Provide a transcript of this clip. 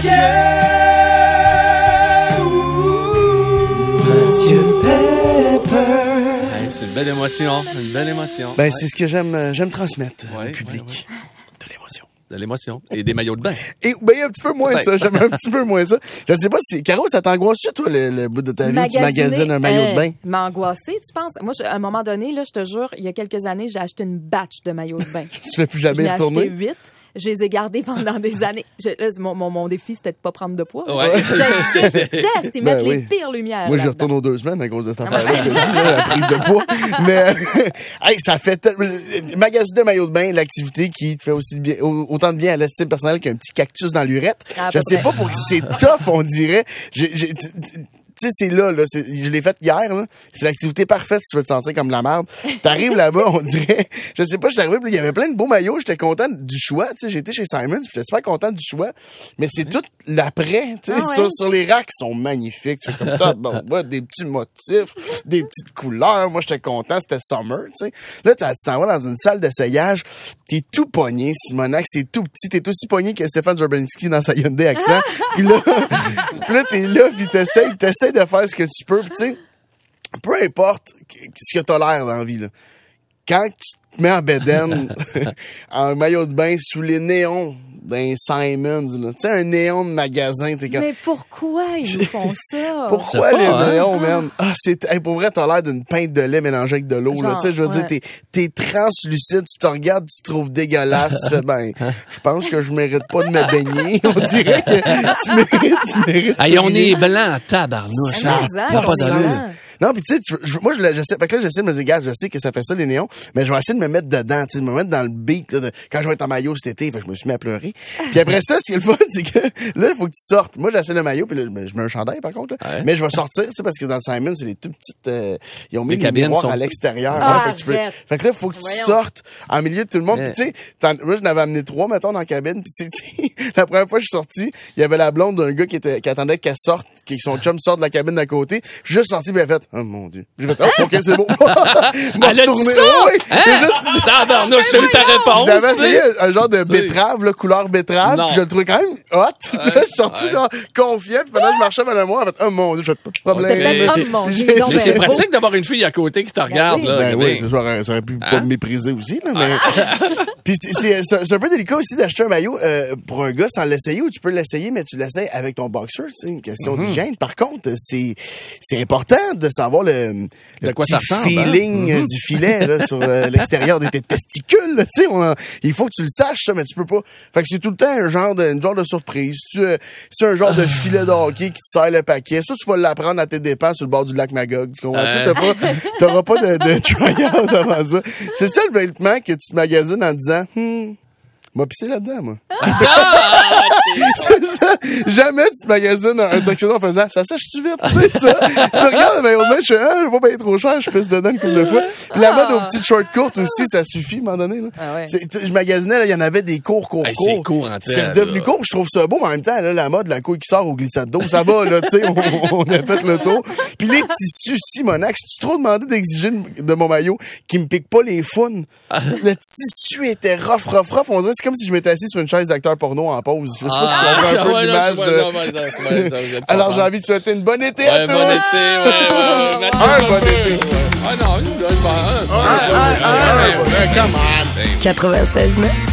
Mathieu Pepper. C'est une belle émotion, une belle émotion. Ben, c'est ce que j'aime transmettre au public. Ouais. De l'émotion. De l'émotion. Et des maillots de bain. Et ben, un petit peu moins Peut-être. ça. J'aime un petit peu moins ça. Je sais pas si, Caro, ça t'angoisse-tu, toi, le bout de ta vie où tu magasines un maillot de bain? M'a angoissé, tu penses? Moi, à un moment donné, là, je te jure, il y a quelques années, j'ai acheté une batch de maillots de bain. Tu fais plus jamais J'en ai retourner? acheté 8. Je les ai gardés pendant des années. Mon défi, c'était de pas prendre de poids. Ouais. Je déteste. Ils mettent oui. les pires lumières. Moi, j'y là-dedans. retourne aux 2 semaines à cause de cette affaire-là. Je te dis, là, la prise de poids. Mais, hey, ça fait magasiner de maillot de bain, l'activité qui te fait aussi bien, autant de bien à l'estime personnelle qu'un petit cactus dans l'urette. Je sais pas pour qui c'est tough, on dirait. Tu sais, c'est là, je l'ai fait hier, là. C'est l'activité parfaite si tu veux te sentir comme de la merde. T'arrives là-bas, on dirait, je sais pas, je suis arrivé, puis il y avait plein de beaux maillots, j'étais content du choix, tu sais, j'étais chez Simons, j'étais super content du choix, mais c'est tout l'après, tu sais, sur les racks, ils sont magnifiques, c'est comme ça, bon, des petits motifs, des petites couleurs, moi, j'étais content, c'était summer, tu sais. Là, tu t'en vas dans une salle d'essayage, t'es tout pogné, Simonac, c'est tout petit, t'es aussi pogné que Stéphane Zurbanski dans sa Hyundai Accent, puis là, t'es là, puis t'essayes de faire ce que tu peux, puis tu sais, peu importe ce que t'as l'air dans la vie, là. Quand tu te mets en bedaine, en maillot de bain, sous les néons d'un Simons, tu sais, un néon de magasin, t'es comme... Mais pourquoi ils nous font ça? Pourquoi Je sais les pas, néons, man? Ah, pour vrai, t'as l'air d'une pinte de lait mélangée avec de l'eau, là. Tu sais, je veux dire, t'es translucide, tu te regardes, tu te trouves dégueulasse, tu fais, ben, je pense que je mérite pas de me baigner. On dirait que tu mérites. Hey, on est blanc, tabarnouche. Ah, Ça mais a pas ça, d'allure. ça. Non, pis tu sais, moi, j'essaie, fait que là, j'essaie de me dire, gars, je sais que ça fait ça, les néons, mais je vais essayer de me mettre dedans, tu sais, de me mettre dans le beat, là, quand je vais être en maillot cet été, fait que je me suis mis à pleurer. Puis après ça, ce qui est le fun, c'est que, là, il faut que tu sortes. Moi, j'essaie le maillot, puis là, je mets un chandail, par contre, là. Ouais. Mais je vais sortir, tu sais, parce que dans Simon, c'est les tout petites, ils ont mis Les les cabines miroirs sont à l'extérieur. Ah, Fait que tu peux, arrête. fait que là, il faut que tu Voyons. sortes en milieu de tout le monde. Puis tu sais, moi, je n'avais amené 3, mettons, dans la cabine, puis tu sais, la première fois que je suis sorti, il y avait la blonde d'un gars qui attendait qu'elle sorte, que son chum sorte de la cabine d'à côté. Puis juste sorti, puis elle a fait, oh mon Dieu. J'ai fait, oh, ok, c'est beau. Elle a dit ça? Oui. Hein? Tabarnouche, t'as eu ta réponse. Je l'avais tu sais. essayé un genre de betterave, là, couleur betterave, Non. puis je le trouvais quand même hot. Puis là, je suis sorti, genre, confiant, puis pendant que je marchais pendant moi, en fait, oh mon Dieu, je fais pas de problème. C'était peut-être, oh mon Dieu, donc, Mais c'est ben, beau. pratique d'avoir une fille à côté qui te regarde, oui. là. Ben Mais- oui, ça aurait pu pas me mépriser aussi, là, mais... Puis c'est un peu délicat aussi d'acheter un maillot pour un gars sans l'essayer, ou tu peux l'essayer, mais tu l'essayes avec ton boxer, tu sais, une question d'hygiène. Par contre, c'est important de savoir le De quoi petit ça ressemble, feeling du filet, là, sur l'extérieur de tes testicules, là, tu sais, il faut que tu le saches, ça, mais tu peux pas. Fait que c'est tout le temps une genre de surprise. C'est un genre de filet de hockey qui te serre le paquet. Ça, tu vas l'apprendre à tes dépens sur le bord du lac Magog. Tu comprends? T'auras pas de trial avant ça. C'est ça le vêtement que tu te magasines en disant, m'a pissé là-dedans, moi. C'est ça. Jamais tu te magasines un tuxedo en faisant, ça sèche-tu vite? Tu sais, ça. Tu regardes le maillot de bain, je fais, je vais pas payer trop cher, je pisse dedans une couple de fois. Puis la mode aux petites shorts courtes aussi, ça suffit, à un moment donné, là. Ah ouais. Je magasinais, là, il y en avait des courts. Hey, c'est court en tête, C'est devenu là. court, je trouve ça beau, mais en même temps, là, la mode, la couille qui sort au glissade d'eau, ça va, là, tu sais, on a fait le tour. Puis les tissus Simonac, c'est trop demandé d'exiger de mon maillot qui me pique pas les founes. Le tissu était rough. On dirait, c'est comme si je m'étais assis sur une chaise d'acteur porno en pause. Je sais pas si tu comprends un peu l'image de... Alors, j'ai envie de souhaiter une bonne été à tous! Bon été, ouais. Un bon été! Ah non, une bonne. Come on! 96.9.